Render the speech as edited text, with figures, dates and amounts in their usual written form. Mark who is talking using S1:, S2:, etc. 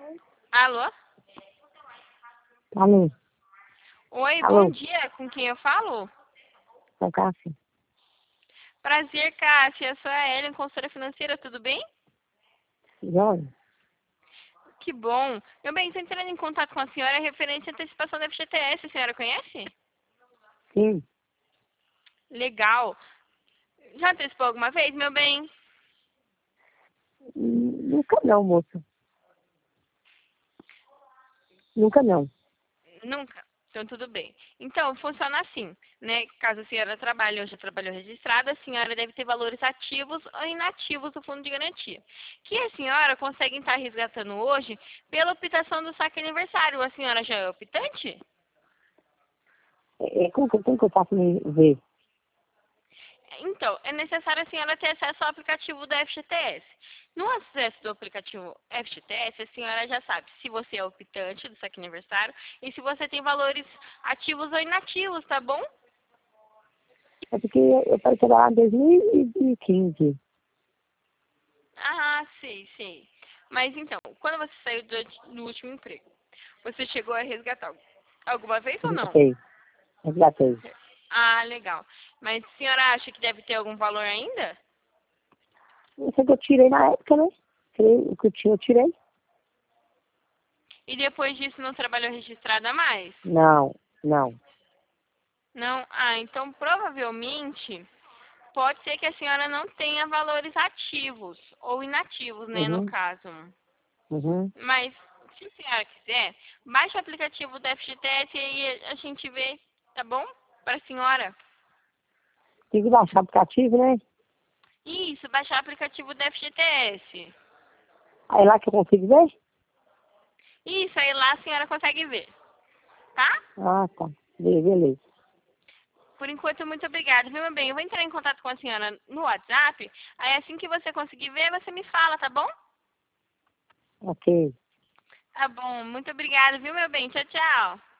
S1: Alô?
S2: Alô?
S1: Oi, bom
S2: Alô?
S1: dia. Com quem eu falo?
S2: Sou Cássia?
S1: Prazer, Cássia. Eu sou a Ellen, consultora financeira, tudo bem?
S2: Joia?
S1: Que bom. Meu bem, estou entrando em contato com a senhora referente à antecipação da FGTS. A senhora conhece?
S2: Sim.
S1: Legal. Já antecipou alguma vez, meu bem?
S2: Nunca não, moça. Nunca não.
S1: Nunca. Então, tudo bem. Então, funciona assim, né? Caso a senhora trabalhe ou já trabalhou registrada, a senhora deve ter valores ativos ou inativos do fundo de garantia, que a senhora consegue estar resgatando hoje pela optação do saque aniversário. A senhora já é optante?
S2: Como que eu posso me ver?
S1: Então, é necessário a senhora ter acesso ao aplicativo da FGTS. No acesso do aplicativo FGTS, a senhora já sabe se você é optante do saque aniversário e se você tem valores ativos ou inativos, tá bom?
S2: É porque eu parei de trabalhar em 2015.
S1: Ah, sei, sei. Mas então, quando você saiu do último emprego, você chegou a resgatar alguma vez ou não?
S2: Resgatei. Resgatei.
S1: Ah, legal. Mas a senhora acha que deve ter algum valor ainda?
S2: Isso é que eu tirei na época, né? O que eu tinha, eu tirei.
S1: E depois disso não trabalhou registrada mais?
S2: Não, não.
S1: Não? Ah, então provavelmente pode ser que a senhora não tenha valores ativos ou inativos, né, no
S2: Uhum,
S1: caso.
S2: uhum.
S1: Mas, se a senhora quiser, baixe o aplicativo da FGTS e aí a gente vê, tá bom? Para a senhora.
S2: Tem que baixar o aplicativo, né?
S1: Isso, baixar o aplicativo da FGTS.
S2: Aí lá que eu consigo ver?
S1: Isso, aí lá a senhora consegue ver, tá?
S2: Ah, tá. Beleza.
S1: Por enquanto, muito obrigada, viu, meu bem? Eu vou entrar em contato com a senhora no WhatsApp, aí assim que você conseguir ver, você me fala, tá bom?
S2: Ok.
S1: Tá bom, muito obrigada, viu, meu bem? Tchau, tchau.